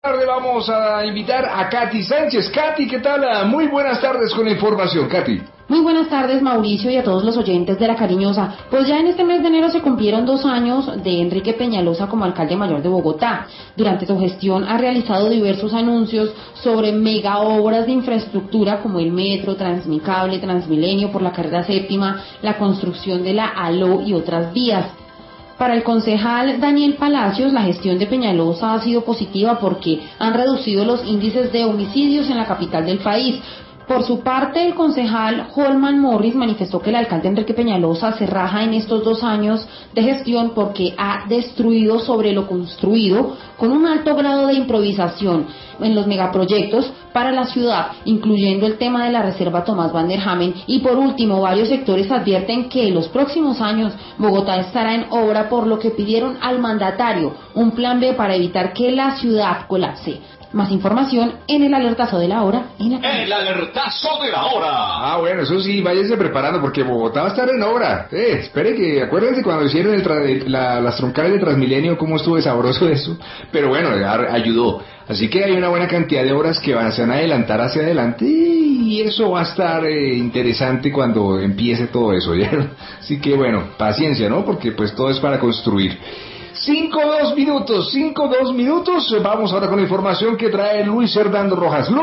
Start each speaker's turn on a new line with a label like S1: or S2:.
S1: Tarde vamos a invitar a Katy Sánchez. Katy, ¿qué tal? Muy buenas tardes con la información, Katy.
S2: Muy buenas tardes, Mauricio, y a todos los oyentes de La Cariñosa. Pues ya en este mes de enero se cumplieron 2 años de Enrique Peñalosa como alcalde mayor de Bogotá. Durante su gestión ha realizado diversos anuncios sobre mega obras de infraestructura como el metro, Transmicable, Transmilenio por la carrera séptima, la construcción de la ALO y otras vías. Para el concejal Daniel Palacios, la gestión de Peñalosa ha sido positiva porque han reducido los índices de homicidios en la capital del país. Por su parte, el concejal Holman Morris manifestó que el alcalde Enrique Peñalosa se raja en estos 2 años de gestión porque ha destruido sobre lo construido con un alto grado de improvisación en los megaproyectos para la ciudad, incluyendo el tema de la reserva Tomás Van der Hamen. Y por último, varios sectores advierten que en los próximos años Bogotá estará en obra, por lo que pidieron al mandatario un plan B para evitar que la ciudad colapse. Más información en el alertazo de la hora.
S3: El alertazo de la hora.
S1: Bueno, eso sí, váyanse preparando porque Bogotá va a estar en obra. Espere que, acuérdense cuando hicieron las troncales de Transmilenio, cómo estuvo sabroso eso. Pero bueno, ayudó. Así que hay una buena cantidad de obras que se van a adelantar hacia adelante y eso va a estar interesante cuando empiece todo eso, ¿ya? Así que bueno, paciencia, ¿no? Porque pues todo es para construir. 5-2 minutos. Vamos ahora con la información que trae Luis Hernando Rojas.